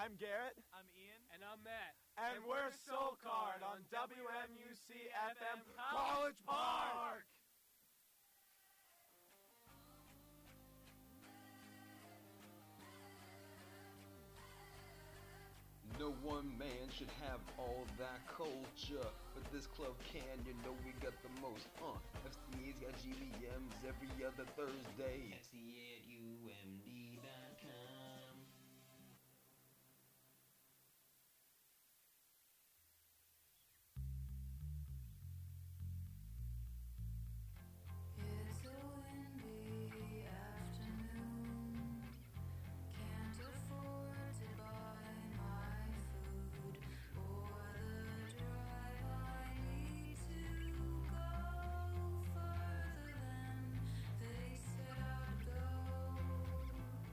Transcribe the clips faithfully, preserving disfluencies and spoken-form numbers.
I'm Garrett. I'm Ian. And I'm Matt. And, and we're Soul Card on W M U C F M College Park! No one man should have all that culture, but this club can, you know we got the most, uh F C A's got G V Ms every other Thursday. F C A at U M D dot com. It's a windy afternoon. Can't afford to buy my food or the drive. I need to go further than they said I'd go.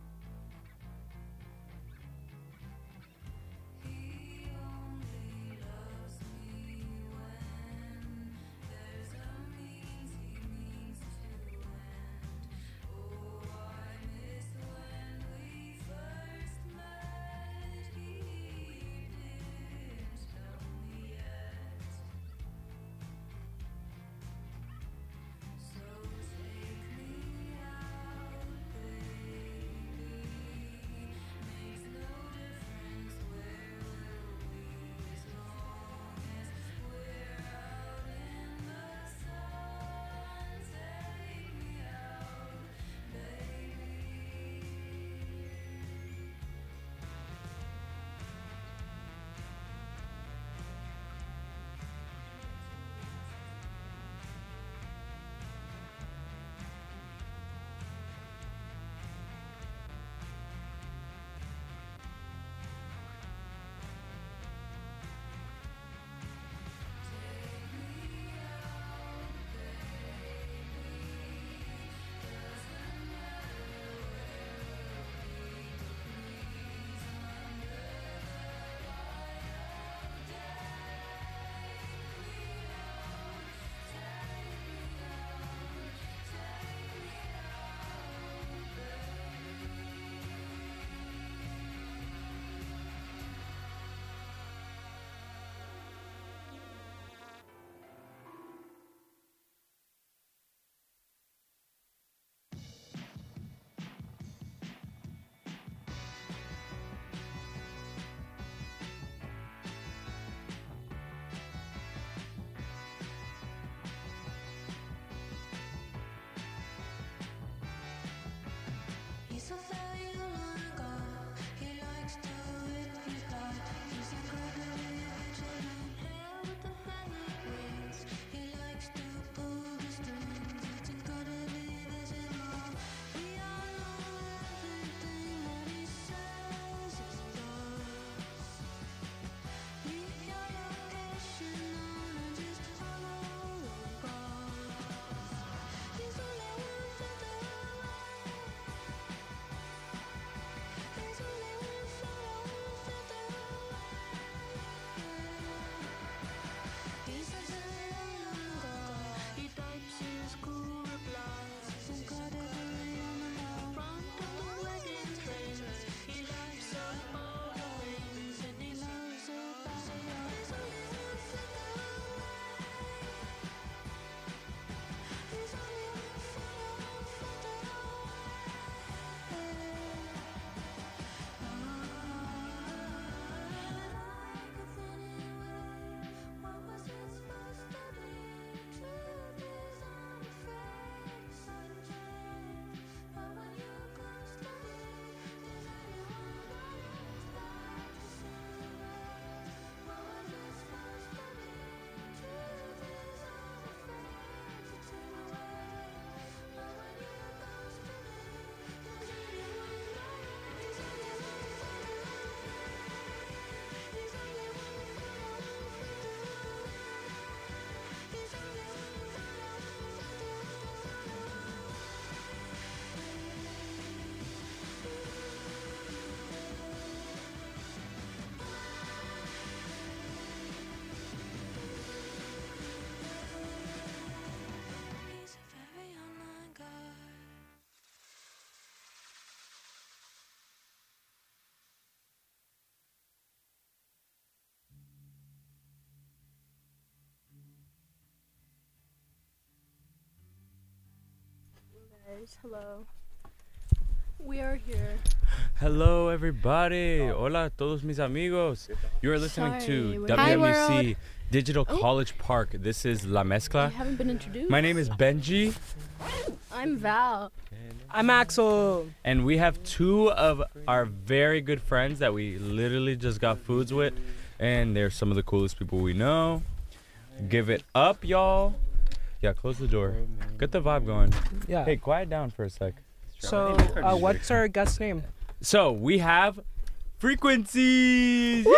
guys. Hello. We are here. Hello, everybody. Hola, todos mis amigos. You are listening Sorry, to we're- W Hi, M U C world. Digital Oh. College Park. This is La I Mezcla. haven't been introduced. My name is Benji, I'm Val. I'm Axel. and we have two of our very good friends that we literally just got foods with, and they're some of the coolest people we know. Give it up, y'all. Yeah, close the door. Get the vibe going. Yeah. Hey, quiet down for a sec. So, uh, what's our guest name? So we have Frequencies.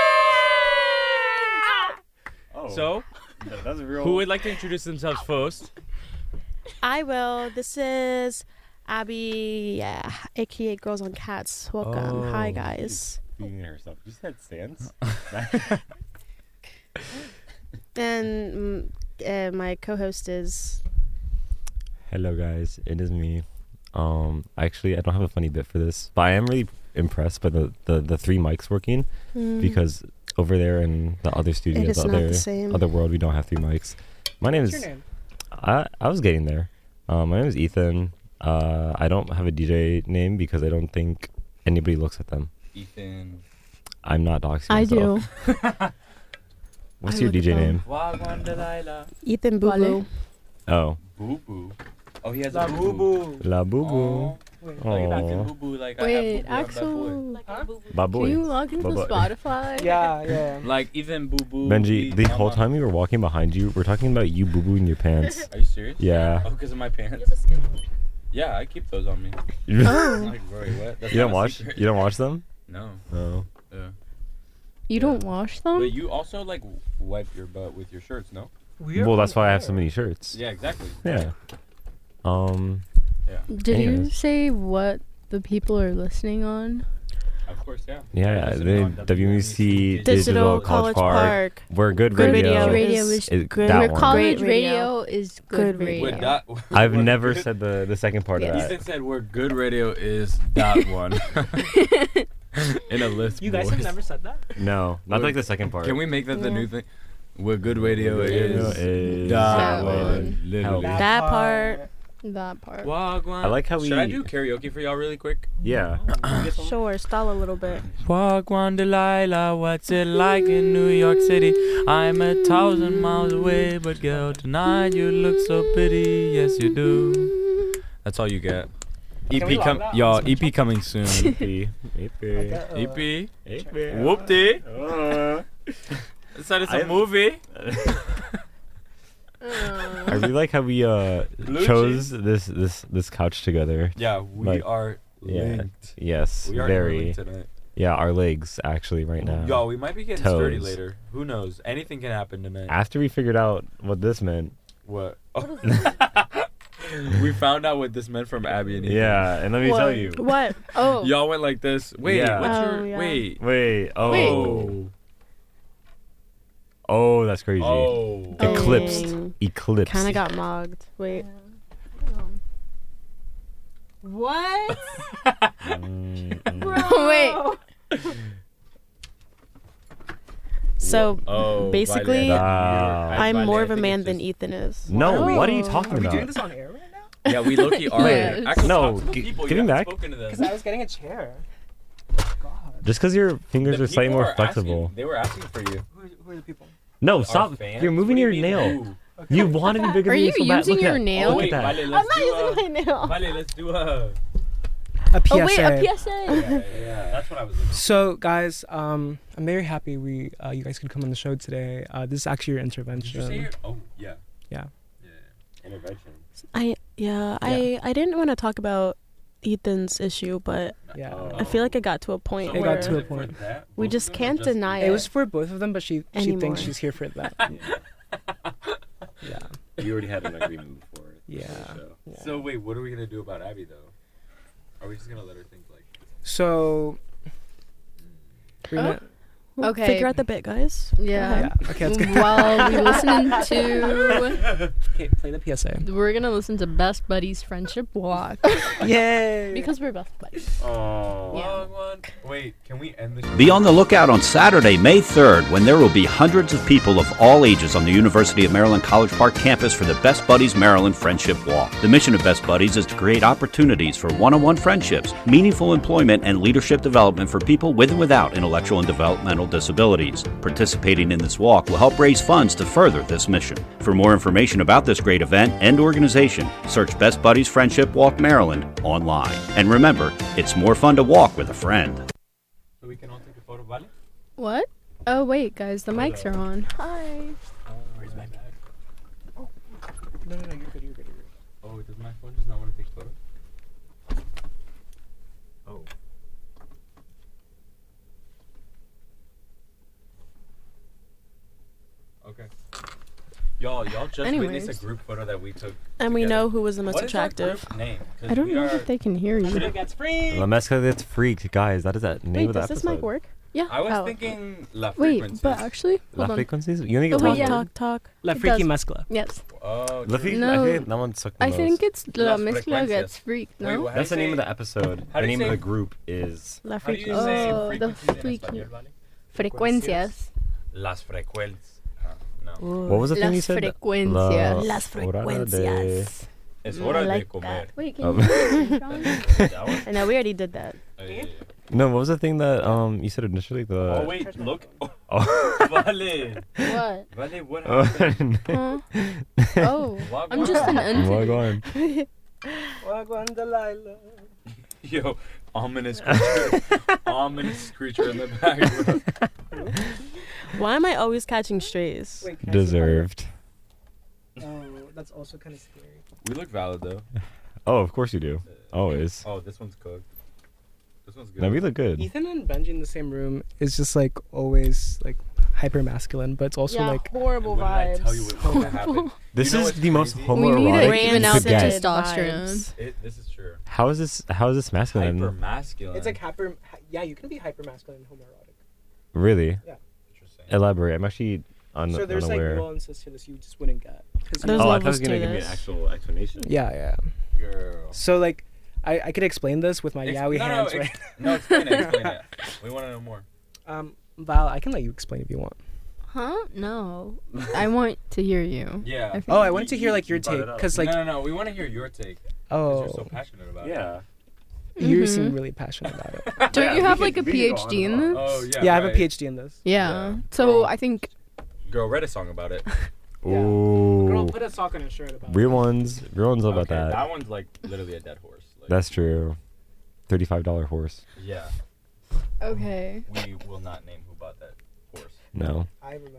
Oh, So, that- that's a real. who would like to introduce themselves first? I will. This is Abby, yeah, aka Girls on Cats. Welcome. Hi, Oh. guys. Being herself. You said stance. And mm, uh, my co-host is. Hello, guys. It is me. Um, actually, I don't have a funny bit for this, but I am really impressed by the the, the three mics working mm, because over there in the other studio, it is the not other the same. other world, we don't have three mics. My name What's is. your name? I I was getting there. Um, my name is Ethan. Uh, I don't have a D J name because I don't think anybody looks at them. Ethan. I'm not doxing I myself. do. What's I your look D J at them. name? Wagwan Delilah. Ethan Boo Boo. Oh, Boo Boo. Oh, he has La a Boo Boo. La Boo Boo. Oh, Wait, like Aw. back in Boo Boo, like Wait, I have Boo Boo, I'm that boy. Axel. Baboy. Can you log into Bye-bye. Spotify? Yeah, yeah. Like Ethan Boo Boo. Benji, the Ethan whole Mama. time we were walking behind you, we're talking about you boo boo in your pants. Are you serious? Yeah. Oh, because of my pants. Yeah, I keep those on me. Oh. Like, bro, what? That's You don't not a watch? secret. You don't watch them? No. Oh. Yeah. You don't wash them? But you also like w- wipe your butt with your shirts, no? Well, that's why I have so many shirts. Yeah, exactly. Yeah. Um. Did you anyways. say what the people are listening on? Of course, yeah. Yeah. listen The on W M C Digital, Digital College College Park. Park. We're good Good radio. radio, Radio is, is Is good. that Your one. college Great radio. radio. is Good good radio. radio. With that, I've we're never good- said the the second part Yes. of that. Ethan said we're good radio is that one. In a list. You guys boys. have never said that? No, not We're- like the second part. Can we make that the Yeah. new thing? We're good radio Radio is, is that that one. one. Literally. Help. That part. That part. Wagwan. I like how Should I we- do karaoke for y'all really quick? Yeah. Sure, stall a little bit. Wagwan Delilah, what's it like in New York City? I'm a thousand miles away, but girl, tonight you look so pretty. Yes, you do. That's all you get. Can EP we log com- that on y'all, Spotify? E P coming soon. E P. E P. E P. E P. Whoop-dee. Uh. Said it's a I- movie. I really like how we uh Lucci. chose this this this couch together. Yeah, we Like, are yeah. linked. Yes, We are very. linked tonight. Yeah, our legs actually right now. Y'all, we might be getting sturdy Toes. later. Who knows? Anything can happen tonight. After we figured out what this meant. What? We found out what this meant from Abby and Ethan. Yeah, and let me tell What? you. What? Oh. Y'all went like this. Wait, Yeah. what's Oh, your yeah. wait? Wait. Oh. Wait. Oh, that's crazy. Oh. Eclipsed. Dang. Eclipsed. Kind of got mogged. Wait. What? Mm, mm. Wait. So Oh, basically, Vale. Wow. I- I'm Vale, more I of a think man it's than just- Ethan is. No, Why? what are you Are talking Are we about? doing this on air right now? Yeah, we low-key are. Wait. Actually, No, talk to the gi- people. give You me haven't back. spoken to them. Because I was getting a chair. God. Just because your fingers The are slightly people more are flexible. asking- they were asking for you. Who are, who are the people? No, Our stop. fans? You're moving What your do you mean, nail. who? You want to be bigger Are than you me so bad. using Look your at, nail? Oh, Look wait, at that. Vale, I'm let's not do using a, my nail. Vale, let's do a. A P S A. Oh wait, a P S A. Yeah, yeah, that's what I was looking for. So, guys, um, I'm very happy we uh, you guys could come on the show today. Uh, this is actually your Did you say intervention. it? Oh, yeah. Yeah. Yeah. Intervention. I yeah, I I didn't want to talk about Ethan's issue, but Yeah. Oh. I feel like it got to a point It where got to a point. we just can't deny It it. was for both of them, but she she Anymore. thinks she's here for that. Yeah. You already had an agreement before. Yeah. yeah. So wait, what are we gonna do about Abby though? Are we just gonna let her think like? So. We're Oh. gonna, Okay. Figure out the bit, guys. Yeah. Yeah. Okay, let's go. While we listen to, Okay, play the P S A. we're gonna listen to Best Buddies Friendship Walk Yay! because we're best buddies. Oh. Yeah. Wait, can we end this? Be on the lookout on Saturday, May third, when there will be hundreds of people of all ages on the University of Maryland College Park campus for the Best Buddies Maryland Friendship Walk. The mission of Best Buddies is to create opportunities for one-on-one friendships, meaningful employment, and leadership development for people with and without intellectual and developmental disabilities. Participating in this walk will help raise funds to further this mission. For more information about this great event and organization, search Best Buddies Friendship Walk Maryland online. And remember, it's more fun to walk with a friend. So we can all take a photo, Vale? What? Oh wait, guys, the mics are on. Hi. Where's my bag? No, no, no, you're good, you're good, you're good. Oh, does my phone just not want to take photos? Oh. Okay. Y'all, y'all just Anyways. witnessed a group photo that we took. And we together. know who was the most What is our attractive. group name? 'Cause I don't we know are- if they can hear you. Gets free. La Mezcla That's Freaked, guys. That is that name Wait, of the does this episode. mic work? Yeah. I was Oh. thinking La Wait, Frequencies. but actually, La hold on. Frequencies? You only Oh, get wait, one. yeah. Talk, talk. La It Freaky does. Mezcla. Yes. Oh, La dude. Freak, No. I think that one sucked the I most. think it's La Las Mezcla Frecuencias. Gets Freaked, Wait, no? what? That's the How do you name of say- the episode. how The do you name of say- the group is La How do you freaky. say Oh, the frequencies in freaky. español, Vale? Frecuencias. Las frecuencias. No. What was the thing you Las said? frecuencias. La Las hora de- frecuencias. Es Mm, hora I de like comer. that. Wait, Oh. can you hear me, Sean? That one? I know, we already did that. Oh, yeah, yeah. No, what was the thing that um you said initially? The Oh, wait, look. Oh. Vale. What? Vale, what Oh, happened? Huh? Oh, I'm just an Well, go entity. on. Wagwan Delilah. Yo, ominous creature. ominous creature in the back. Why am I always catching strays? Wait, can I see Deserved. my- Oh, that's also kind of scary. We look valid, though. Oh, of course you do. Always. Oh, this one's cooked. This one's good. No, we look good. Ethan and Benji in the same room is just like always like hyper masculine, but it's also Yeah, like horrible What did I vibes. tell you was going to happen? This You know is what's the most crazy? We need to homoerotic even you out could the get. testosterone. It, this is true. How is this? How is this masculine? Hyper masculine. it's like hyper. Yeah, you can be hyper masculine and homoerotic. Really? Interesting. Elaborate. I'm actually un- so there's like unaware. nuance to this you just wouldn't get. 'Cause you- There's oh, I thought levels he was gonna to give me an this. actual explanation. yeah, yeah. Girl. So like, I I could explain this with my Ex- yaoi no, hands, no, right? ex- no, explain it. Explain it. We want to know more. Um, Val, I can let you explain if you want. Huh? No. I want to hear you. Yeah. I Oh, I You- wanted to you- hear like your you brought it take, up. cause like, no, no, no. We want to hear your take. 'Cause oh, You're so passionate about it. Yeah. you Mhm. seem really passionate about it. Don't Yeah, you we have could- like a we could go on PhD in and on. this? Oh yeah. Yeah, I have a right. PhD in this. Yeah. Yeah. So Girl. I think Girl, write a song about it. Yeah. Ooh. Girl, put a sock on a shirt about Real it. ones. Real ones know about Okay, that. That one's like literally a dead horse. Like, That's true. Thirty-five dollar horse. Yeah. okay. We will not name who bought that horse. No. I remember.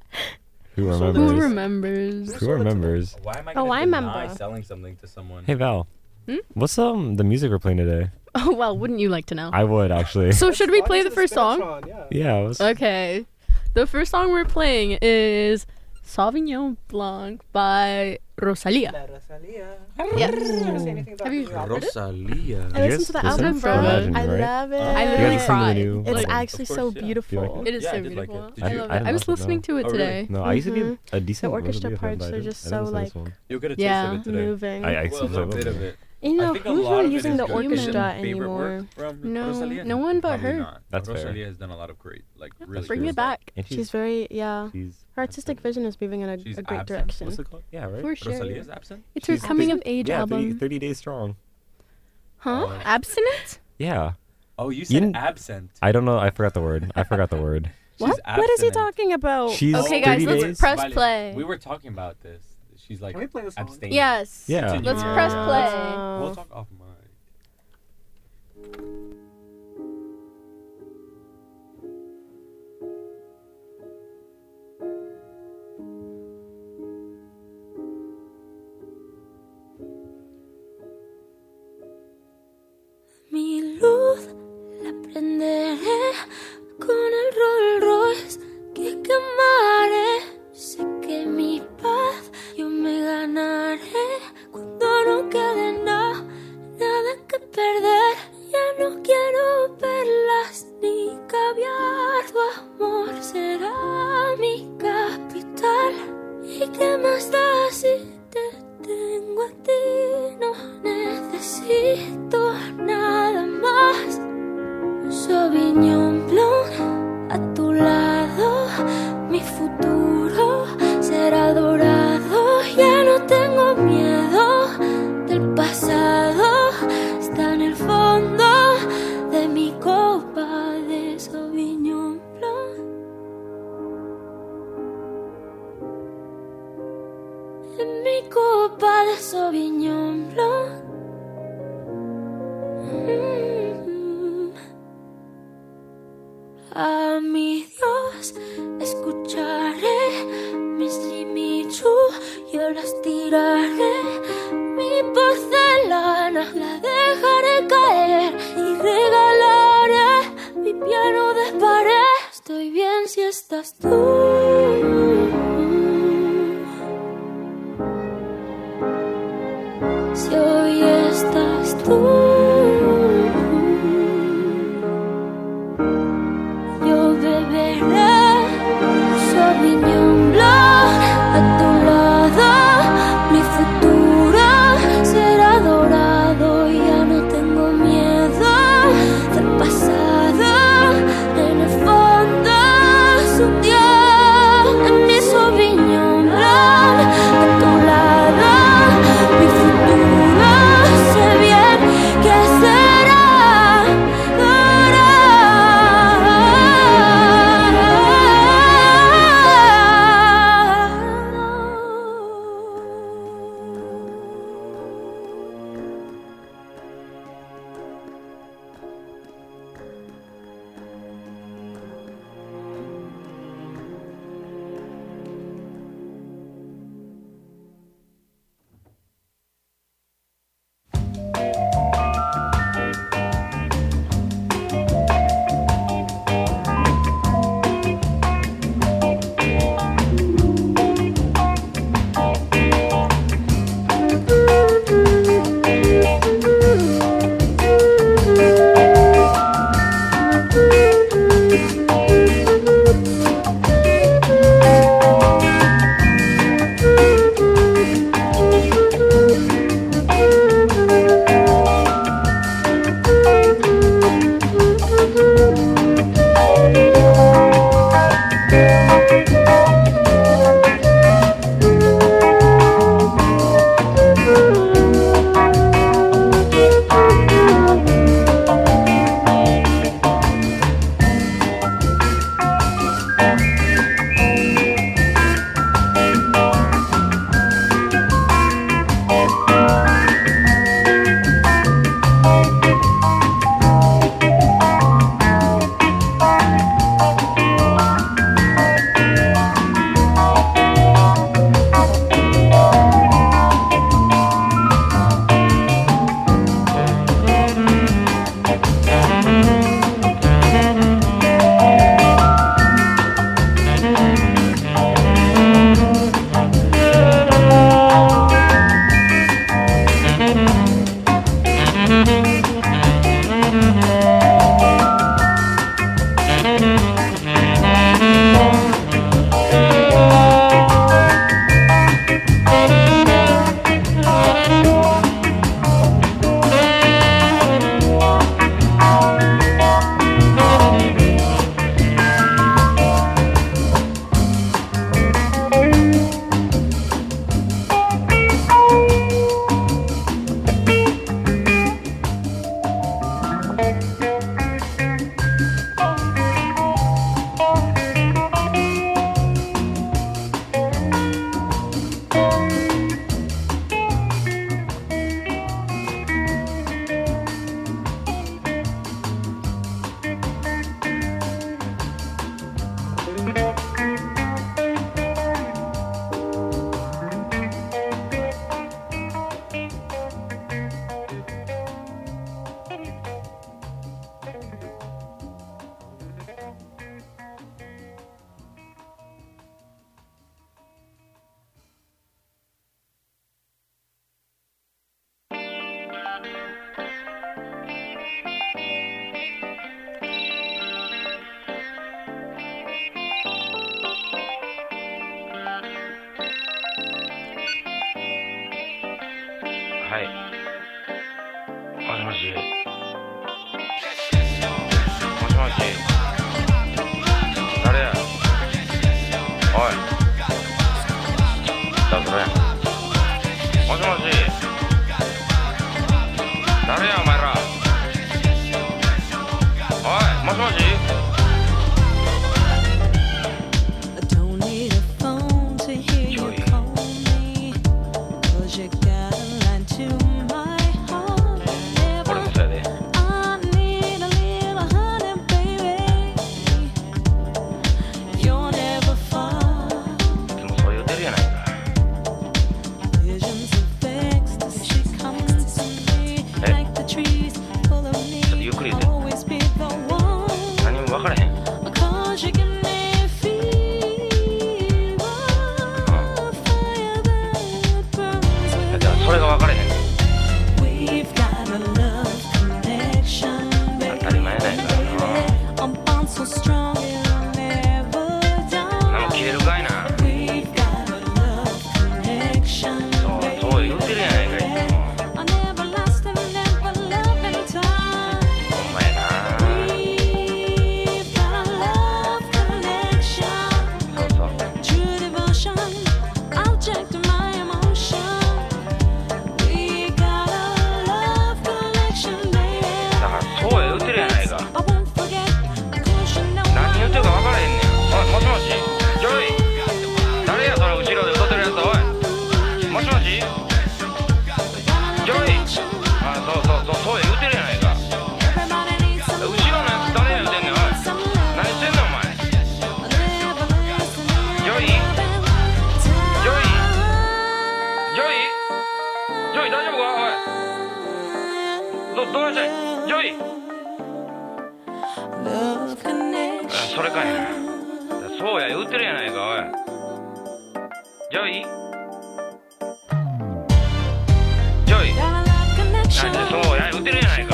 Who So remembers? Who remembers? Who remembers? Why am I Oh, gonna I deny remember. selling something to someone? Hey Val. Hmm? What's um the music we're playing today? Oh well, wouldn't you like to know? I would actually. So should we Let's play watch the first song? Spinatron, Yeah. Yeah. I was, Okay. The first song we're playing is Sauvignon Blanc by Rosalia. La Rosalia. Yes. Wanna say anything about Have you the album? Rosalia. I You listened guys to the listen album, to bro. Imagine, I right? love it. I You guys literally listen to the cried. new It's album? actually Of so course, yeah. beautiful. Do you like It is Yeah, I so did like beautiful. it. Did I you- love I it. didn't I was listen, listening no. to it Oh, really? today. No, I used to be a, Mhm. a decent The orchestra Rosalia fan, parts but I are didn't- just I didn't so, listen to like, this one. You get a taste Yeah, of it today. moving. I, I Well, a still little love bit it. of it. you I know, think a who's lot really of it using is the good. Is it orchestra your favorite anymore? work from No, Rosalia? no one but Probably her. Not. That's fair. Rosalia has done a lot of great, like really Bring cool it stuff. back. And She's very, yeah. she's Her artistic vision is moving in a, She's a great absent. direction. What's it called? Yeah, right. For sure. Rosalia's absent? It's her She's coming of thirty- age yeah, thirty, album. thirty days strong. Huh? Oh. Abstinent? Yeah. Oh, you You said didn't- absent. I don't know. I forgot the word. I forgot the word. She's What? What is he abstinent. talking about? She's Okay, guys, 30 let's days? press Vale, play. We were talking about this. She's like Can we play the song? abstaining. Yes. Yeah. Continue. Let's press play. Oh. We'll talk off mic. Mi luz la prenderé con el Rolls Royce que quemaré. Sé que mi paz yo me ganaré cuando no quede nada, nada que perder. Ya no quiero qué más da si te tengo a ti? No necesito nada más. Sauvignon Blanc a tu lado, mi futuro será dorado. Ya no tengo miedo del pasado, está en el fondo de mi copa de Sauvignon Blanc. En mi copa de Sauvignon Blanc. Mm. A mi Dios escucharé mis Jimmy Choo, yo las tiraré. Mi porcelana la dejaré caer y regalaré mi piano de pared. Estoy bien si estás tú. Si hoy estás tú, yo beberé Sauvignon Blanc a tu lado. Mi futuro será dorado. Ya no tengo miedo del pasado. En el fondo es un dios. はい。もしもし。もしもし。誰や。おい。だそれ。もしもし。誰やお前ら。おい、もしもし。それかいな。そうや言うてるやないかおい。ジョイジョイなんでそうや言うてるやないか。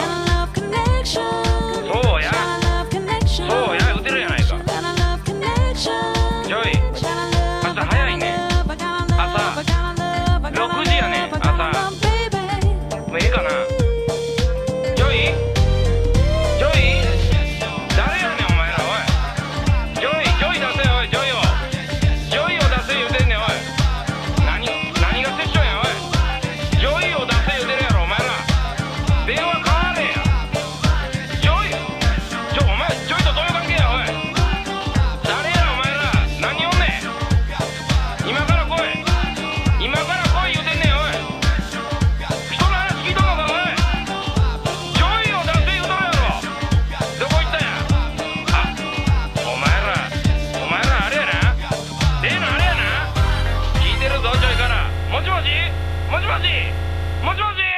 そうやそうや言うてるやないか。ジョイ朝早いね。朝ろくじやね。朝もうええかな。ジョイジョイ誰やねんお前らおい。ジョイジョイ出せよおい。ジョイをジョイを出せ言うてんねんおい。何何がセッションやおい。ジョイを出せ言うてるやろお前ら。電話変われや。ジョイジョお前ジョイとどういう関係やおい。誰やお前ら。何おんねん。今から来い今から来い言うてんねんおい。人の話聞いとんのかおい。ジョイを出せ言うとるやろ。どこ行ったんや。あお前らお前らあれやな。例のあれやな。聞いてるぞジョイから。もしもしもしもしもしもし。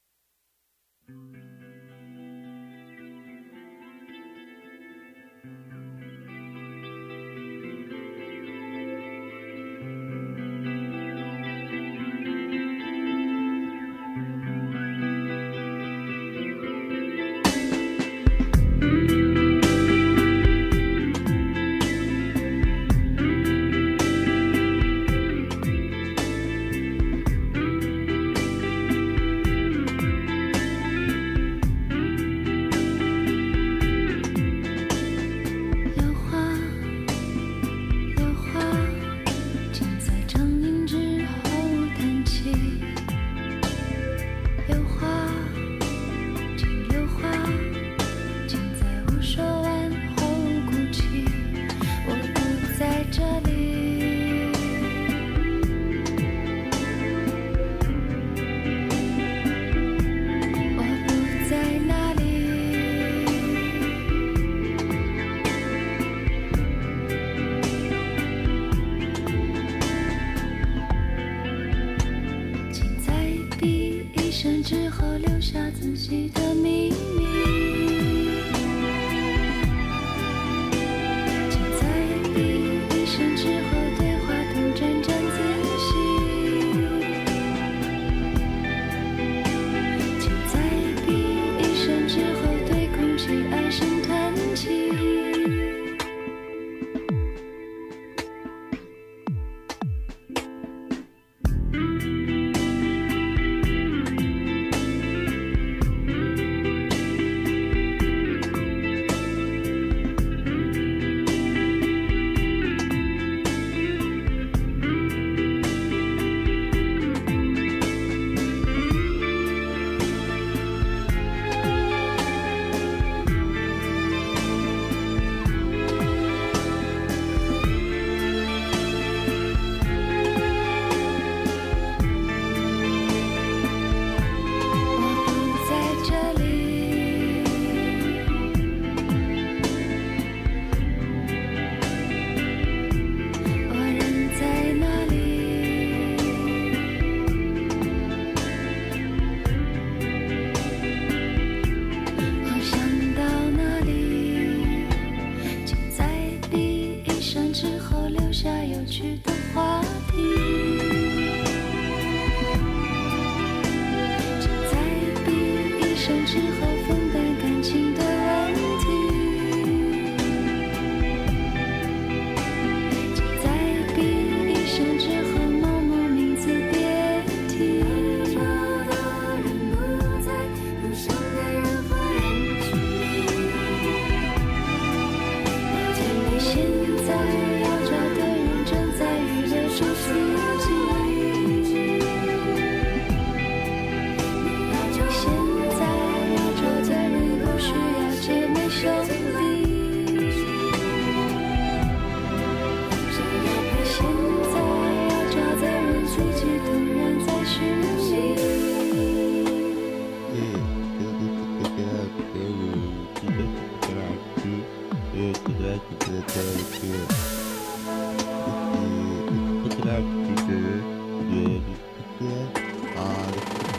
之后留下仔细的秘密，请在闭一声之后对话筒沾沾自喜，请在闭一声之后对空气唉声叹气。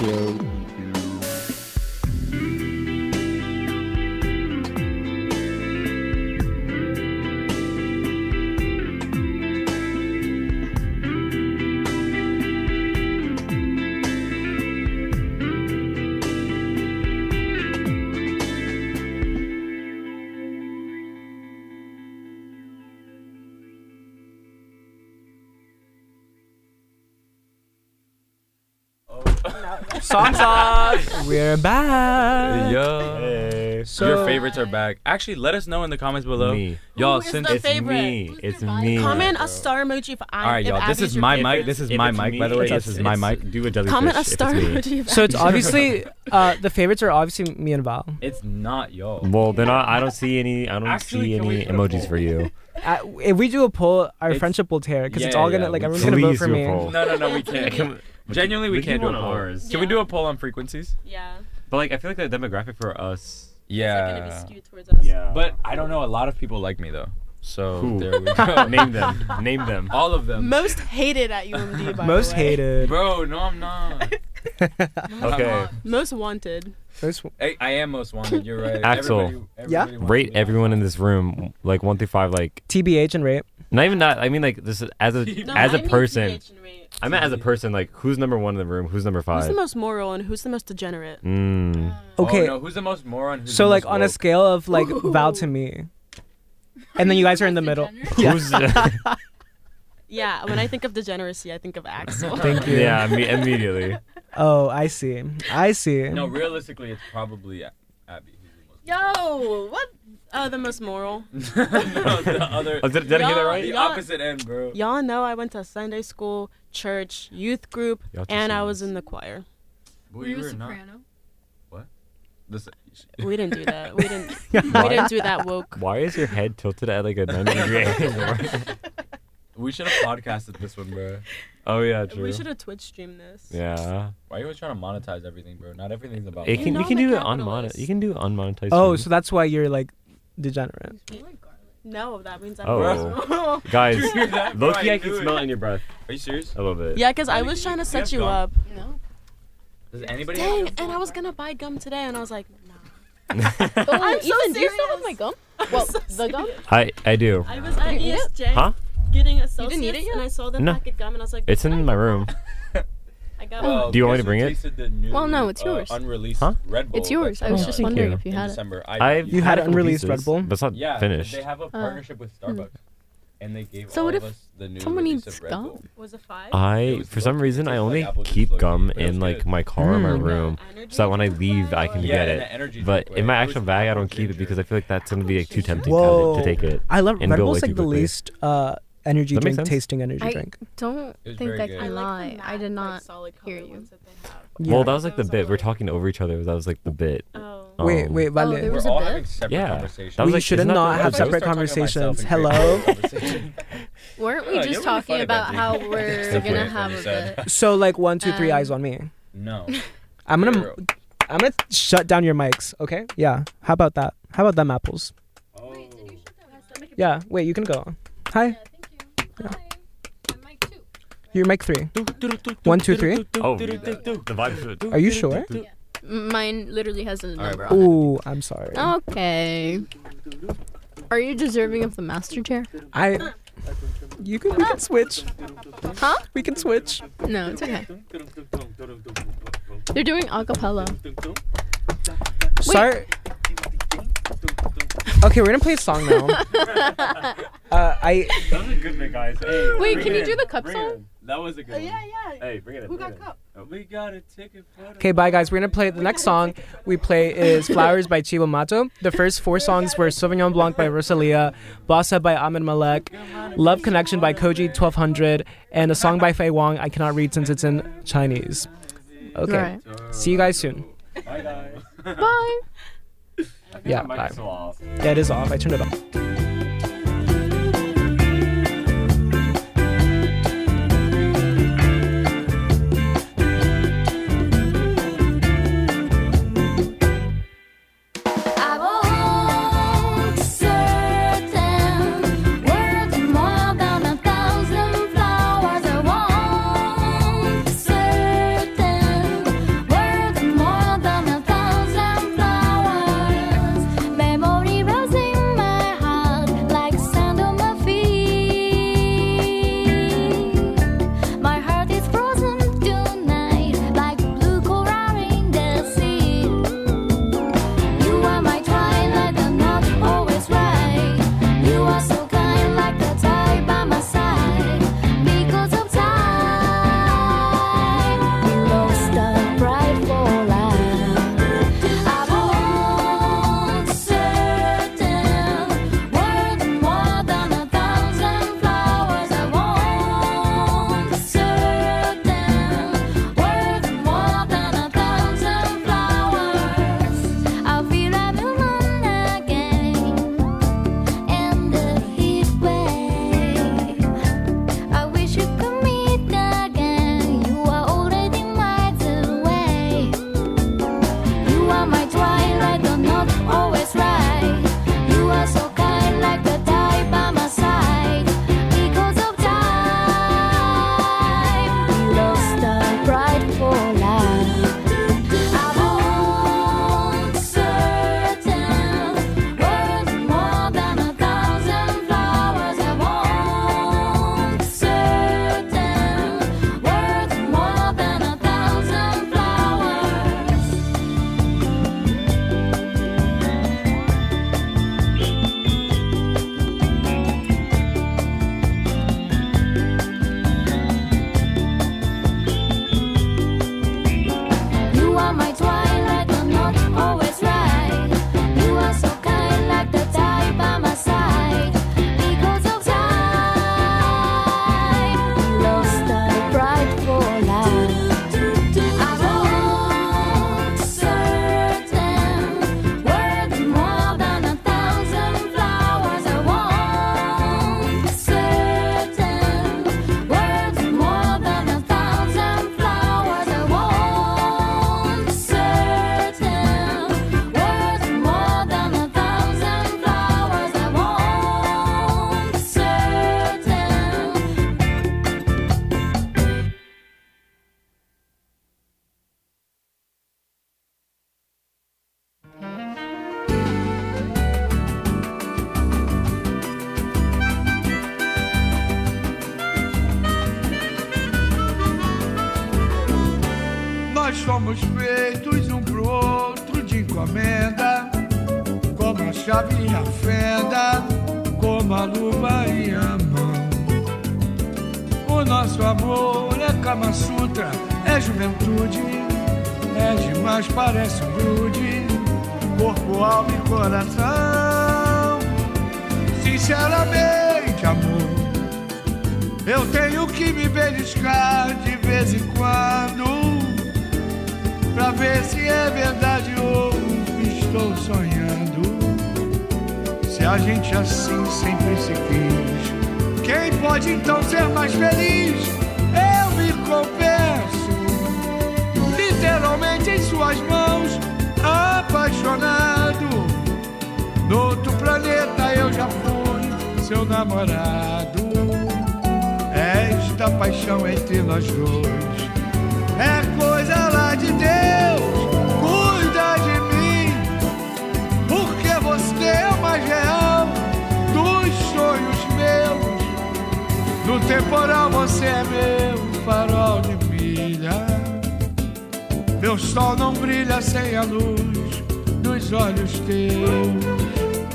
Tokyo. Songs off. We're back. Yo. Hey. So- Your favorites are back. Actually, let us know in the comments below. Me. Y'all, Who is since the It's favorite? me. It's me. Comment a star emoji if I. all right, if y'all. This Abby's is your my favorite. mic. This is If my it's mic, me, by the way. it's- This is my it's- mic. Do a jellyfish. Comment a if star it's me. emoji. If So it's Abby's- obviously uh, the favorites are obviously me and Val. It's not y'all. Well, then I, I don't see any. I don't Actually, see can we any put a emojis poll? for you. Uh, if we do a poll, our It's- friendship will tear because it's Yeah, all gonna yeah, like we- everyone's gonna vote Please for do a me. poll. No, no, no, we can't. Can we- Genuinely, we we can't can do a do one on poll. ours. Can we Yeah. do a poll on frequencies? Yeah. But like, I feel like the demographic for us. It's Yeah. gonna be skewed towards us. Yeah. But I don't know. A lot of people like me though. So Who? there we go. Name them. Name them. All of them. Most hated at U M D. By Most the way. hated. Bro, no, I'm not. Okay. Most wanted. Most- I, I am most wanted. You're right. Axel. Everybody, Yeah? everybody wants Rate me. everyone in this room like one through five. Like T B H and rate. not even that. I mean like this is as a No, as I a mean person. P H and rate. I meant as a person. Like who's number one in the room? Who's number Who's five? the most moral and who's the most degenerate? Mm. Okay. Oh, no, who's the most moron? Who's So the like most on a woke? scale of like Val to me, and then you guys are in the middle. Who's? Yeah, when I think of degeneracy, I think of Axel. Thank you. yeah, me immediately. Oh, I see. I see. No, realistically, it's probably A- Abby. Yo, what? Oh, the most moral. no, the other. Oh, did, did I hear that Y'all- right? The y'all- opposite end, bro. Y'all know I went to Sunday school, church, youth group, Y'all just and I seen was this. in the choir. Boy, Were you a were not- soprano? This, We didn't do that. We didn't. we didn't do that woke. Why is your head tilted at like a ninety degree angle? we should have podcasted this one, bro. Oh yeah, true. We should have Twitch streamed this. Yeah. Why are you always trying to monetize everything, bro? Not everything's about. It money. can, know you can I'm a do it unmonetized. capitalist. You can do unmonetized. Oh, streams. so that's why you're like degenerate. No, that means I'm. Oh. Guys, Dude, that- low bro, key, I I can knew it. smell it in your breath Are you serious? a little bit. Yeah, because I Abby, was you- trying to you set have you gum? up. No. Does anybody? Dang, have and I was gonna buy gum today, and I was like, nah. Oh, I'm so Ethan, do you still have serious. my gum? Well, so the gum? I I do. I was at You E eat it? S J Huh? getting a Celsius, didn't eat it yet? and I saw the No. packet gum, and I was like, It's in my room. I got Well, one. Do you want me guess to bring who it? tasted the new, Well, no, it's uh, yours. unreleased Huh? Red Bull. It's yours. that's I was coming just out Thank wondering you. if you in had it. December. I, I've You had a an couple unreleased pieces, Red Bull? but it's not yeah, finished. they have a Uh, partnership with Starbucks, and they gave So all what of if us the new someone release needs of Red gum? Bull. Was it five? It I was for some low-key. reason It I tasted only like apple juice keep low-key, gum but it was in like good. my car or my Mm. room, Energy so that when I drink leave was I like- can Yeah, get and it. the energy But drink, in my it actual was bag I apple don't keep it ginger. because I feel like that's gonna be like too tempting to, Whoa. to take it. I love And Red go Bull's way like too the quickly. least uh, energy That makes drink sense. tasting energy I drink. don't It was think very I good. I can like lie. the matte, I did like, not solid hear color you. ones that they have. Yeah. Well, that was like the Those bit. are We're like- talking over each other. That was like the bit. Oh. Wait, Um, wait, Vale. there We're was a all bit? having separate Yeah. conversations. That was we like- should isn't that not the have episode? separate Start talking about myself conversations. and Hello. create a conversation. Weren't we Yeah, just you're really talking funny, about Benji. how we're Stupid. gonna Funny have you a said. bit? So like one, two, three Um, eyes on me. No. I'm gonna You're- I'm gonna shut down your mics. Okay? Yeah. How about that? How about them apples? Oh. Yeah. Wait. You can go. Hi. You're mic three. One, two, three. Oh, the vibe. Are you sure? Mine literally has a All right, number bro. on Ooh, I'm sorry. it. Okay. Are you deserving of the master chair? I. You can. We can switch. Huh? We can switch. No, it's okay. They're doing acapella. Sorry. Okay, we're gonna play a song now. uh, I. That was a good bit, guys. Hey, Wait, bring can it you do in. the cup Bring it song? in. That was a good one. Yeah, yeah. Hey, bring it in. Who bring got it in. cup? We got a ticket for the Okay, bye guys. We're gonna play the next song we play is Flowers by Chivo Mato. The first four songs were Sauvignon Blanc by Rosalia, Bossa by Ahmed Malek, Love Connection by Koji twelve hundred, and a song by Fei Wong I cannot read since it's in Chinese. Okay. Right. See you guys soon. Bye, guys. Bye. Yeah, My mic bye. is so off. Yeah, it is off. I turned it off. I want certain words more than a thousand flowers. I want certain words Nós somos feitos um pro outro de encomenda, como a chave e a fenda, como a luva e a mão. O nosso amor é Kama Sutra, é juventude, é demais, parece um grude, corpo, alma e coração. Sinceramente, amor, eu tenho que me beliscar de vez em quando, pra ver se é verdade ou estou sonhando. Se a gente assim sempre se quis, quem pode então ser mais feliz? Eu me confesso, literalmente em suas mãos, apaixonado. No outro planeta eu já fui seu namorado. Esta paixão entre nós dois é coisa lá de Deus. Cuida de mim, porque você é o mais real dos sonhos meus. No temporal você é meu farol de milha. Meu sol não brilha sem a luz dos olhos teus.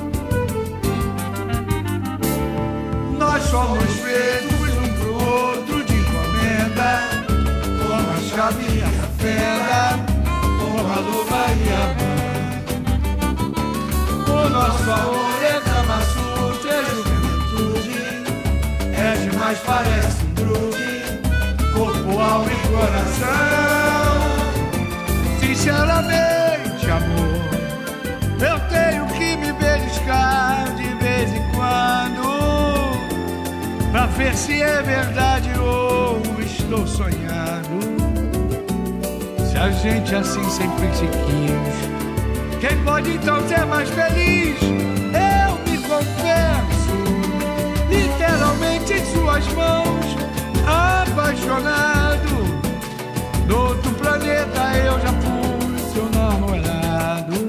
Nós somos feitos um pro outro de encomenda, como a chave e a fenda, como a luva e a mão. O nosso amor é Kama Sutra, é juventude, é demais, parece um grude, corpo, alma e coração. Sinceramente, amor, eu tenho que me beliscar de vez em quando, pra ver se é verdade ou estou sonhando. Se a gente assim sempre se quis, quem pode então ser mais feliz? Eu me confesso, literalmente em suas mãos, apaixonado. No outro planeta eu já fui seu namorado.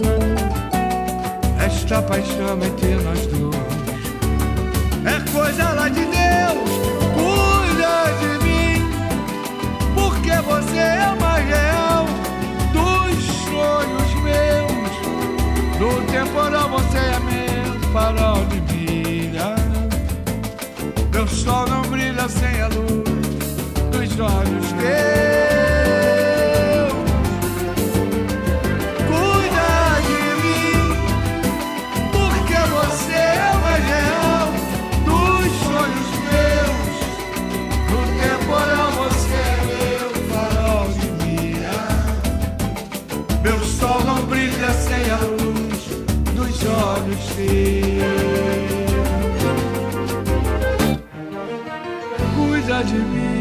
Esta paixão entre nós dois é coisa lá de Deus. Cuida de mim, porque você é o mais real dos sonhos meus. No temporal você é meu farol de milha. Meu sol não brilha sem a luz dos olhos teus. Cuida de mim, porque você é o mais real dos sonhos meus. No temporal você é meu farol de milha. Meu sol não brilha sem a luz dos olhos teus. Cuida de mim.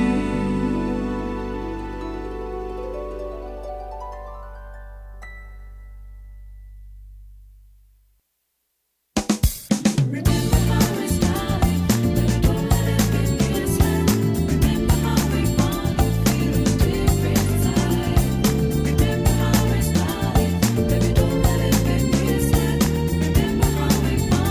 Baby, don't let it get me sad. Remember how we fought.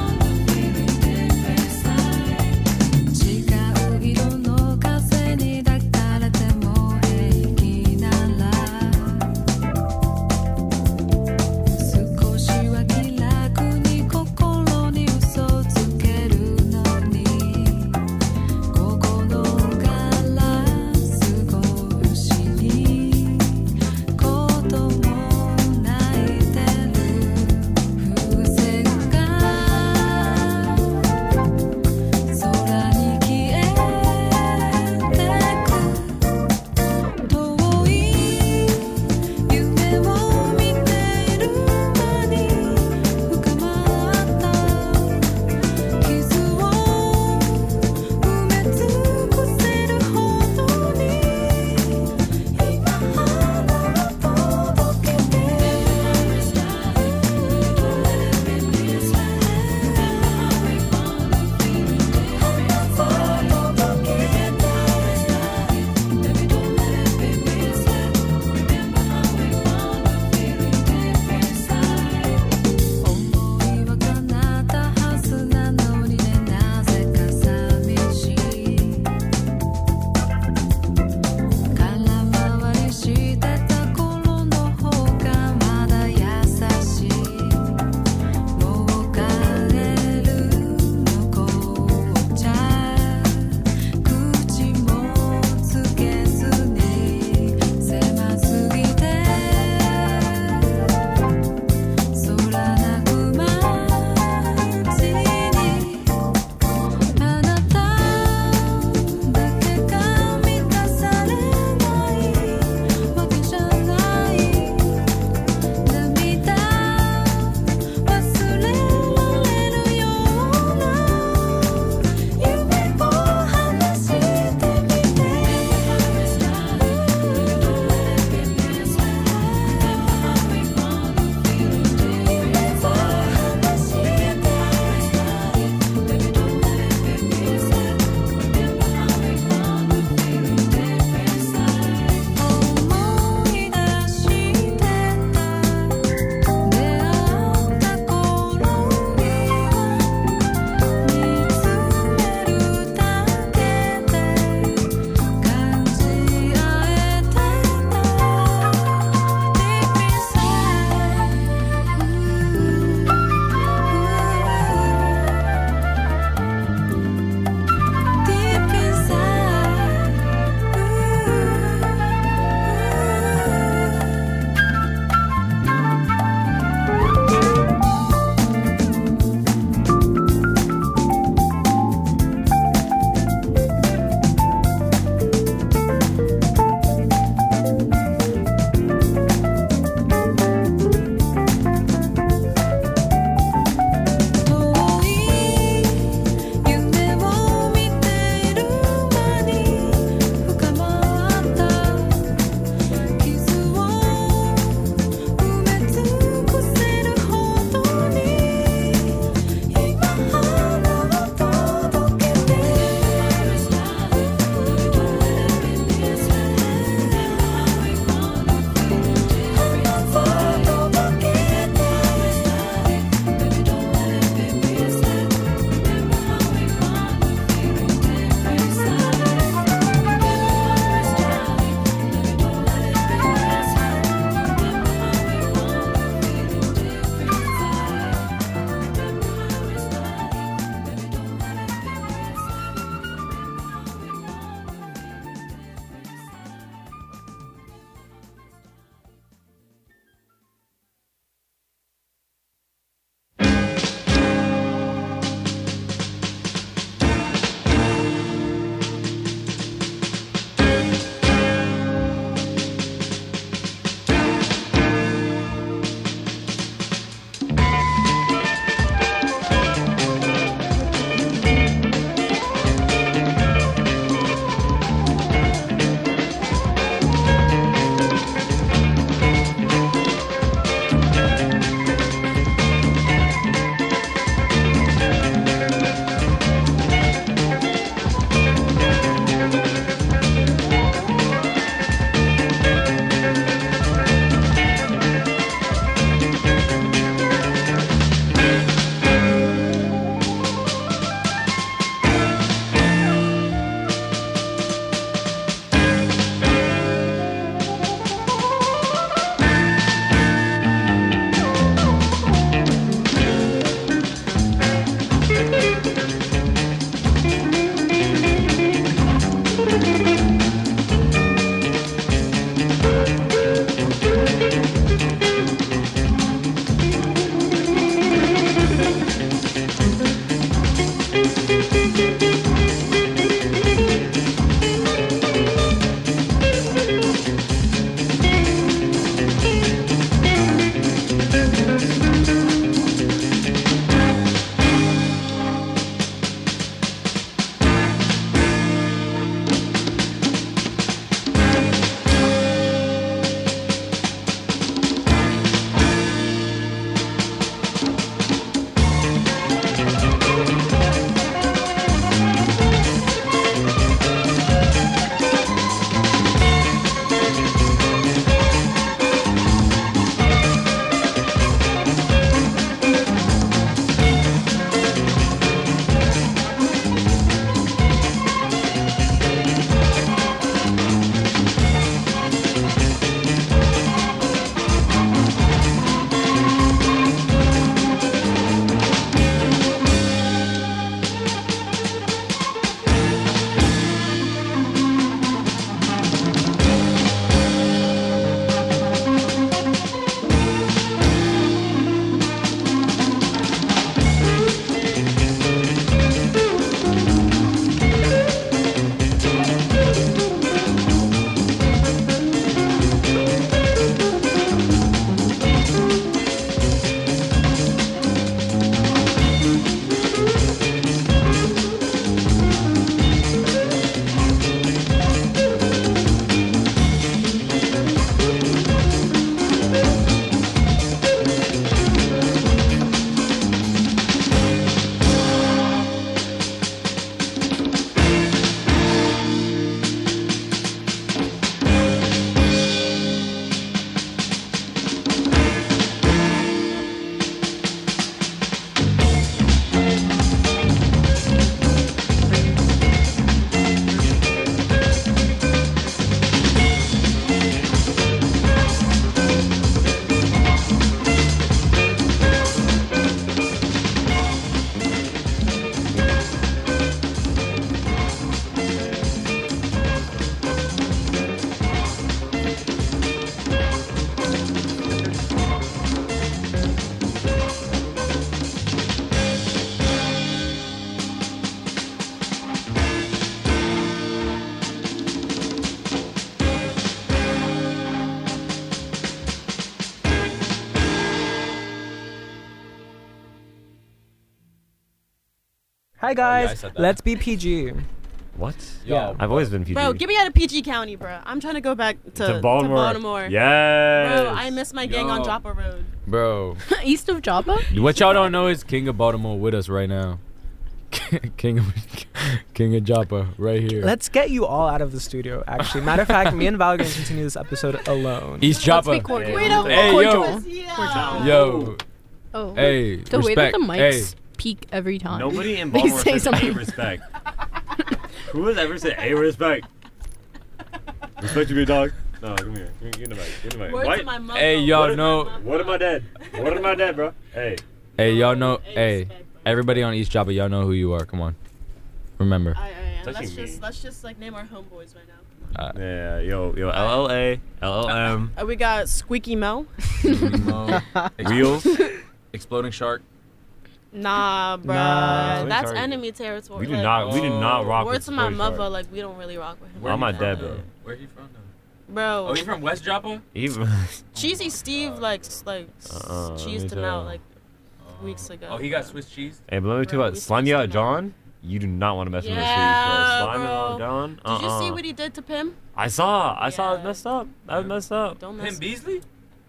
Hi Oh, yeah, I guys, said that. let's be P G. What? Yeah. I've always been P G. Bro, get me out of P G County, bro. I'm trying to go back to, To Baltimore. Baltimore. Yes. Bro, I miss my gang on Yo. Joppa Road. Bro, East of Joppa? what y'all don't know is King of Baltimore with us right now. King of King of Joppa right here. Let's get you all out of the studio. Actually, matter of fact, me and Val are gonna continue this episode alone. East Joppa. Let's be cordial. Hey, Wait, no, Hey, cordial. yo. Yo. Oh. Hey, The way that respect. the mics Hey. peak every time. Nobody in They Baltimore say says something. hey respect. Who has ever said hey respect? Respect you, big dog. No, come here. Give me- Get in the mic. Get in the mic. Word What? to my mother. Hey, y'all Word to know- my mother. What am I dead? What am I dead, bro? Hey. Hey, y'all know. Hey, everybody on East Joppa, y'all know who you are. Come on. Remember. I, I, and let's Touching just me. let's just like name our homeboys right now. Uh, Yeah, yo, yo, L L A, L L M, Uh, we got Squeaky Mel. Wheels. Exploding Shark. Nah, bruh. Nah. That's Sorry. enemy territory. We do like, not, we do not rock Word with to my Exploding mother, Shark. like we don't really rock with him. Where I'm not dead, bro. Where he from though? Bro. Oh, he from West Joppa? Even. Cheesy Steve like s- like s- Uh-uh, let me cheesed him tell out you. like weeks ago. Oh, he got Swiss cheese. Hey, but let me tell you Bro, what, we Slime switched Out him John, you do not want to mess with his Yeah, cheese, bro. Slime Out bro. John, uh-uh. Did you see what he did to Pim? I saw, I saw it Yeah. messed up. That was messed up. Don't Tim mess. Beasley?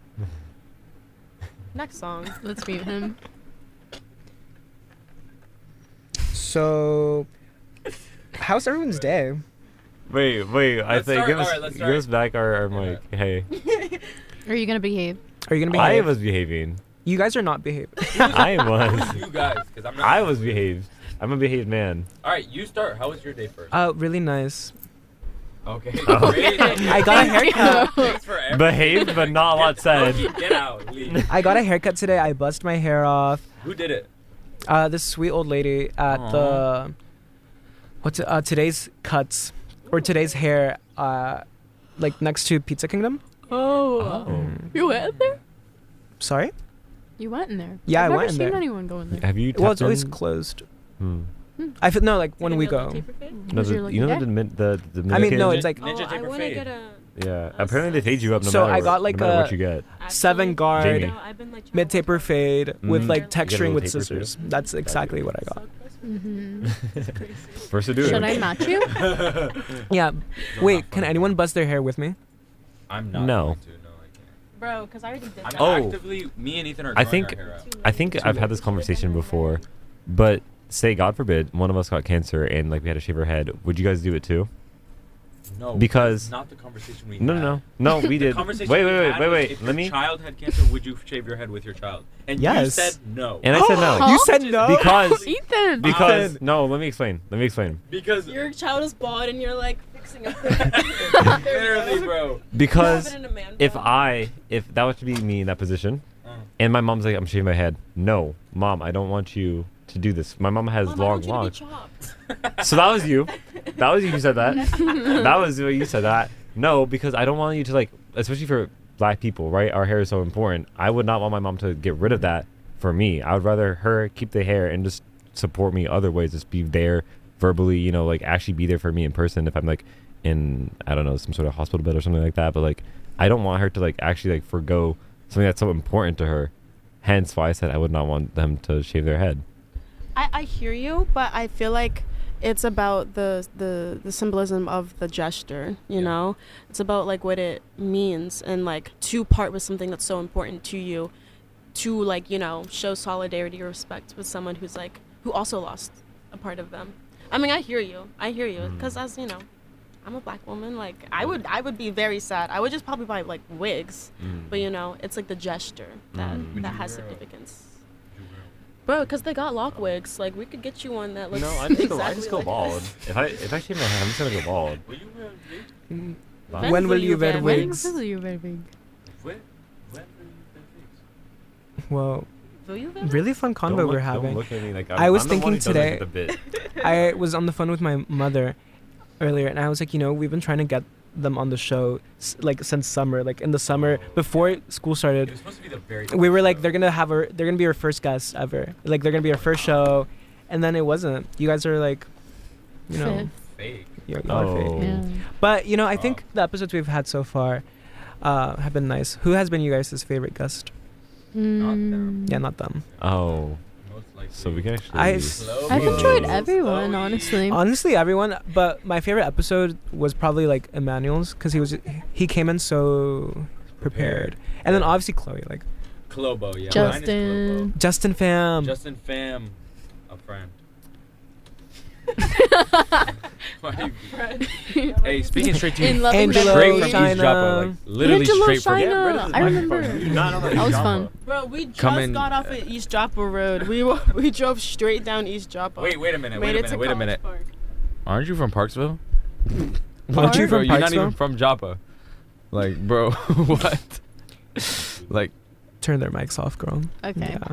Next song. Let's mute him. So, how's everyone's day? Wait, wait, I Let's think start- give us, alright, let's give start. us back our, our mic. Hey, Are you gonna behave? Are you gonna be? I was behaving. You guys are not behaving. I was. You guys, because I'm not. I was behaved. I'm a behaved man. All right, you start. How was your day first? Uh, really nice. Okay. Oh. Great. I got a haircut. Thanks for everything. Behaved, but not a lot said. Loki, get out. Leave. I got a haircut today. I buzzed my hair off. Who did it? Uh, this sweet old lady at Aw. the what's it, uh, today's cuts or today's hair, uh, like next to Pizza Kingdom. Oh. Mm. You went there? Sorry. You went in there? Yeah, I've I never went in seen there. anyone go in there. Have you? Well, it's tapped always in? closed. Hmm. I feel no like when Take we a go. milk taper fade? No, Was the, your lucky you know day? the min- the the. I mean, no, Ninja- it's like Ninja Oh, I taper want to fade. get a. Yeah, apparently they fade you up no So matter. I got what- like no matter a what you get. seven guard Jamie. No, I've been, like, trying mid to work taper on- fade with Mm. like You get a texturing little with taper too? scissors. That's exactly what I got. Mm-hmm. First to do it. Should I match you? Yeah. Don't Wait, have can fun. anyone buzz their hair with me? I'm not. No. Going to. No, I can't. Bro, because I already did I'm that. Oh. actively. Me and Ethan are. I growing think our hair out. I think I've had this conversation before, but say God forbid one of us got cancer and like we had to shave our head, would you guys do it too? No, Because- that's not the conversation we No, had. no, no. No, we The did. conversation Wait, we wait, wait, had wait, was wait. If Let your me. child had cancer, would you shave your head with your child? And you Yes. said no. And I said no. Huh? You said no. Because Ethan. because Ethan. no. Let me explain. Let me explain. Because Your child is bald and you're like fixing a literally, bro. Because Have it in a man if bun. I if that was to be me in that position, Uh. and my mom's like I'm shaving my head. No, mom, I don't want you to do this. My mom has Mom, I long want you to be locks. chopped. So that was you. That was you who said that. That was what you said that. No, because I don't want you to like, especially for black people, right? Our hair is so important. I would not want my mom to get rid of that for me. I would rather her keep the hair and just support me other ways. Just be there verbally, you know, like actually be there for me in person if I'm like in, I don't know, some sort of hospital bed or something like that. But like, I don't want her to like actually like forgo something that's so important to her. Hence why I said I would not want them to shave their head. I, I hear you, but I feel like it's about the the the symbolism of the gesture, you Yeah. know? It's about like what it means and like to part with something that's so important to you, to like, you know, show solidarity or respect with someone who's like who also lost a part of them. I mean, I hear you. I hear you because as, you know, I'm a black woman, like I would I would be very sad. I would just probably buy like wigs. But you know, it's like the gesture that Mm. Would that you has wear a- significance. Bro, because they got lock wigs. Like, we could get you one that looks No, I just exactly go, I just go like bald. this. If I if I shave my head, I'm just gonna go bald. Will you wear a wig? When When will you wear wear When wigs? will you wear big? When? When will you wear wigs? Well, Will you wear really fun Don't convo look, we're don't having. look at me like I'm, I was I'm the one thinking who doesn't today- get the bit. I was on the phone with my mother earlier, and I was like, you know, we've been trying to get them on the show s- like since summer, like in the summer before school It started. was supposed to be the very. We were first like, show. they're gonna have our, they're gonna be our first guest ever. Like they're gonna be our first show, and then it wasn't. You guys are like, you know, Fifth. fake. you're, y'all are fake. Oh. Yeah. But you know, I Oh. think the episodes we've had so far uh, have been nice. Who has been you guys' favorite guest? Not them. Mm. Yeah, not them. Oh, Most So we can actually. I, I've enjoyed everyone, honestly. Honestly, everyone. But my favorite episode was probably like Emmanuel's because he was he came in so prepared, and then obviously Chloe, like Clobo, yeah. Justin. Justin fam. Justin fam, a friend. Hey, speaking straight to you, In love and Angelo, straight from East China. Joppa, like literally Angelo straight from. China. I remember. That was fun. Bro, we just Coming- got off at East Joppa Road. We wa- we drove straight down East Joppa. Wait, wait a minute, Made wait a it minute, to wait a College minute. Park. Aren't you from Parksville? Aren't you Bro, from you're not even Parksville? from Joppa. Like, bro, what? Like, Turn their mics off, girl. Okay. Yeah.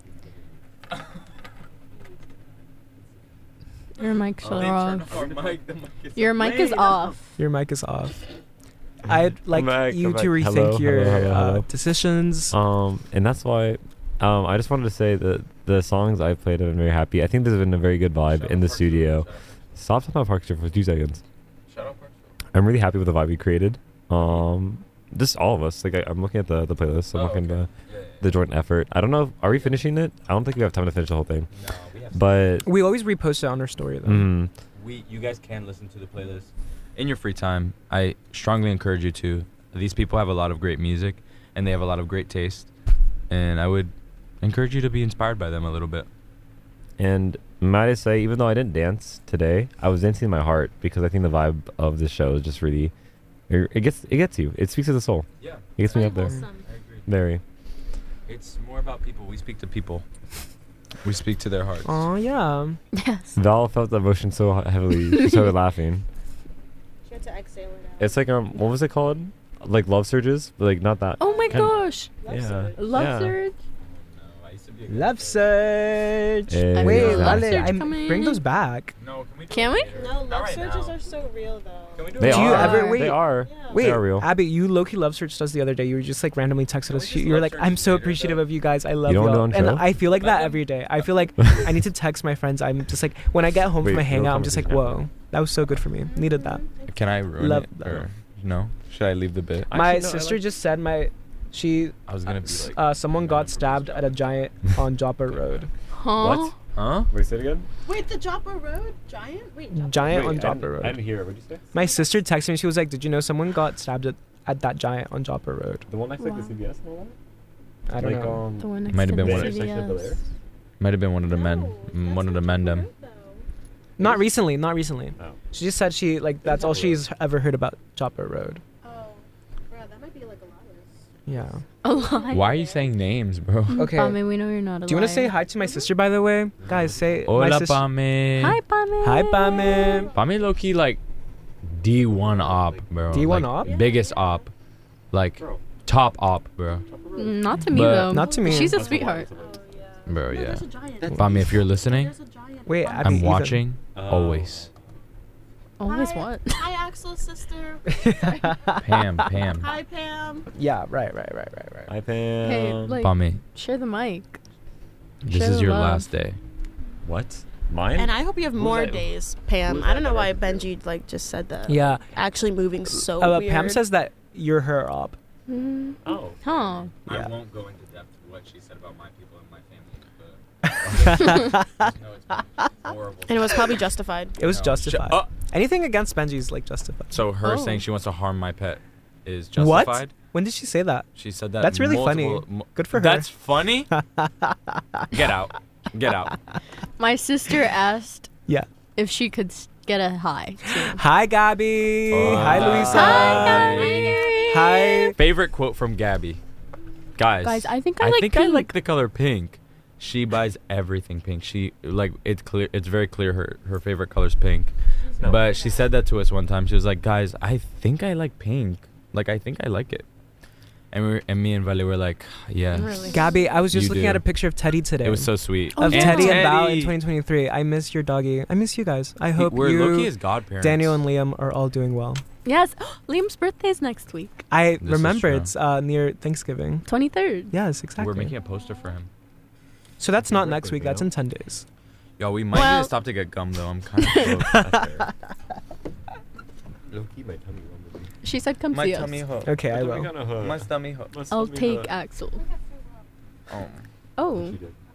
Your mics Oh, are they turned off. off our mic, the mic is Your mic is playing. off. Your mic is off. I'd like back, you come to back. rethink Hello, your hello, hello, uh, hello. decisions. Um, and that's why, um, I just wanted to say that the songs I played have been very happy. I think there's been a very good vibe in the studio. Stop talking about Parksville for two seconds. I'm really happy with the vibe we created. Um, just all of us. Like I, I'm looking at the the playlist. I'm Oh, looking okay. at the, the joint effort. I don't know. If, are we finishing it? I don't think we have time to finish the whole thing. No, we have But We always repost it on our story though. mm, we, you guys can listen to the playlist in your free time. I strongly encourage you to. These people have a lot of great music, and they have a lot of great taste, and I would encourage you to be inspired by them a little bit. and might I say, even though I didn't dance today, I was dancing in my heart because I think the vibe of this show is just really. It, it gets it gets you. It speaks to the soul. Yeah, It gets me up there. I agree. Very. It's more about people. We speak to people. We speak to their hearts. Oh yeah. Yes. Val felt the emotion so he- heavily. She started laughing. She had to exhale it out. It's like um, what was it called? Like love surges, but like not that. Oh my kind of- gosh. yeah. Love yeah. surge. Love surge. Hey, Wait, Love Lale, Surge I'm, coming. bring those back. No, can we? Do Can it we? later? No, Not love right surges now. are so real though. Can we do They it Do you are. later? ever- wait, They are. Yeah. Wait, They are real. Abby, you low-key love searched us the other day. You were just like randomly texted Can us. we You, just you were love like, search "I'm so later, appreciative though? of you guys. I love don't y'all." do on And show? I feel like that Nothing? every day. I feel like I need to text my friends. I'm just like when I get home Wait, from a no hangout, I'm just like, conversation. "Whoa, that was so good for me. Needed that." Can I ruin Love it? that. Or no? Should I leave the bit? My Actually, no, I sister like- just said my, she, I was gonna be s- like, uh, someone got stabbed at a giant on Joppa Road. Huh? What? huh? Wait, say it again. Wait, the Joppa Road? Giant? Wait, Joppa Giant Wait, on I Joppa didn't- Road. I didn't hear it. What did you say? My sister texted me. She was like, "Did you know someone got stabbed at, at that giant on Joppa Road?" The one next to like, Wow. the C B S one? I don't like, know. Um, The one next Might to have been the one of- C V intersection of Bel Air? S. Might have been one of the men. No, mm, that's One of the on men. Joppa Them. Road, though. Not recently. Not recently. No. She just said she like that's all Joppa she's ever heard about Joppa Road. Oh, bro, that might be like a lot. Yeah. A lie. Why are you saying names, bro? Okay. Pame, we know you're not a Do you want to say liar. hi to my sister, by the way, guys? Say my Hola, sister. Pame. Hi, Pame. Hi, Pame. Pame low key like D one op, bro. D one Like, op? Biggest op. Like top op, bro. Mm, Not to me, But- though. Not to me. She's a That's a sweetheart. Bro, No, yeah. there's a giant. Pame, if you're listening, There's a giant. Wait, Hi, Abby, I'm Ethan. watching. Oh. Always. Always Hi- what? Hi, Axel's sister. Pam, Pam. Hi, Pam. Yeah. Right. Right. Right. Right. Right. Hi, Pam. Hey, like, Pame, share the mic. this Share is the your love. last day. What? Mine? And I hope you have Who's more that- days, Pam. who's I don't that know why director? Benji like just said that. Yeah. Actually moving so Uh, weird. Pam says that you're her op. Mm. Oh. Huh. Yeah. I won't go into depth what she said about my people and my family, but no, it's been horrible. And it was probably justified. It was No. justified. Sh- uh, Anything against Benji's like justified. So her Oh. saying she wants to harm my pet is What? justified. When did she say that? She said that. That's really multiple- funny. mo- Good for her. That's funny. Get out. Get out. My sister asked Yeah. if she could s- get a hi. too. Hi, Gabby. Oh, Hi, hi. Luisa. Hi, Gabby. Hi. Favorite quote from Gabby. Guys. Guys, I think I I like think I pink. like the color pink. She buys everything pink. She like it's clear. It's very clear her her favorite color's pink. No. But she said that to us one time. She was like, "Guys, I think I like pink. Like I think I like it." And we were, and me and Vale were like, "Yes." Really? Gabby, I was just You looking do. at a picture of Teddy today. It was so sweet. Oh, of yeah. Teddy and Val in Teddy. twenty twenty-three. I miss your doggy. I miss you guys. I hope We're you, low-key as godparents. Daniel and Liam are all doing well. Yes. Liam's birthday's next week. I This is remember true. it's uh, near Thanksgiving. twenty-third. Yes, exactly. We're making a poster for him. so that's not Birthday next week. That's meal. in ten days. Yo, we might need Well- to stop to get gum though. I'm kind of broke. Low-key, my tummy rumbled. She said come see us. hurt. Okay, I My tummy will. kinda hurt. My stummy hurt. My I'll tummy take hurt. Axel. Oh. Oh. She did.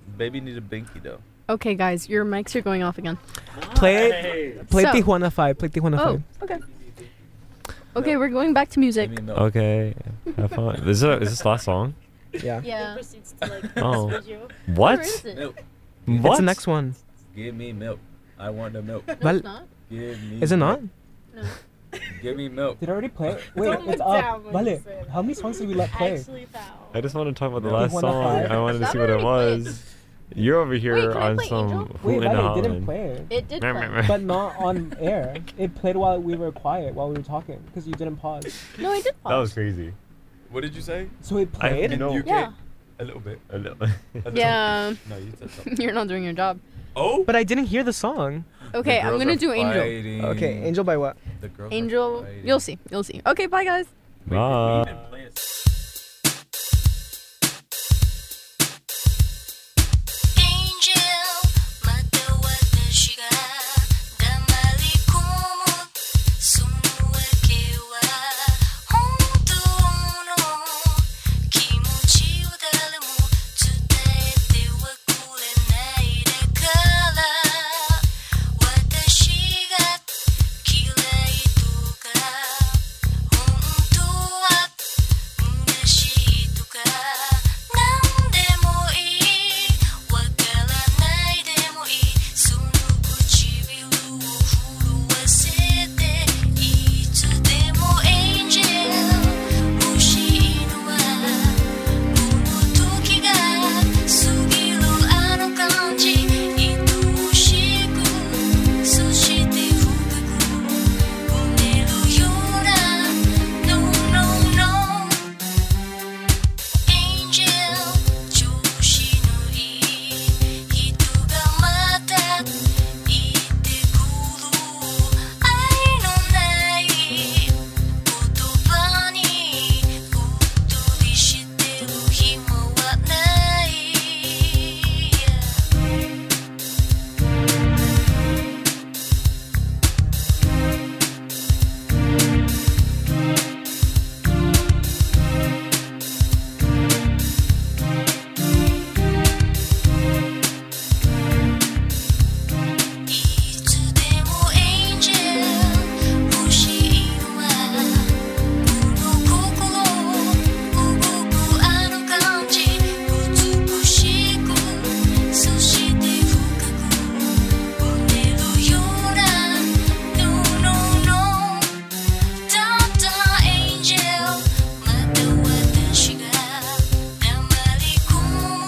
Baby need a binky though. Okay, guys, your mics are going off again. Play, play So- Tijuana Five. Play Tijuana Oh, Five. okay. Okay, we're going back to music. Okay, have fun. Is this, is this the last song? Yeah. Yeah. Oh. Where is What? it? Milk. What? It's the next one. Give me milk. I want the milk. No, Val- it's not. Give me Is it not? No. Give me milk. Did I already play it? Wait, Don't it's look up. down when you Vale, say it. how many songs did we let play? Actually foul. I just want to talk about the No. last Tijuana song. Five. I wanted to That see what it already played. was. You're over here Wait, can I on play some Angel? Who Wait, in the Vale, it didn't Holland. play it. It did Meh, play. meh, meh. But not on air. It played while we were quiet, while we were talking, because you didn't pause. No, I did pause. That was crazy. What did you say? So it I played? you know. You Yeah. can't- A little bit. A little. A little. Yeah. No, you said something. You're not doing your job. Oh. But I didn't hear the song. Okay, The I'm girls gonna are do Angel. fighting. Okay, Angel by what? The girls are Angel, fighting. you'll see. You'll see. Okay, bye guys. Bye.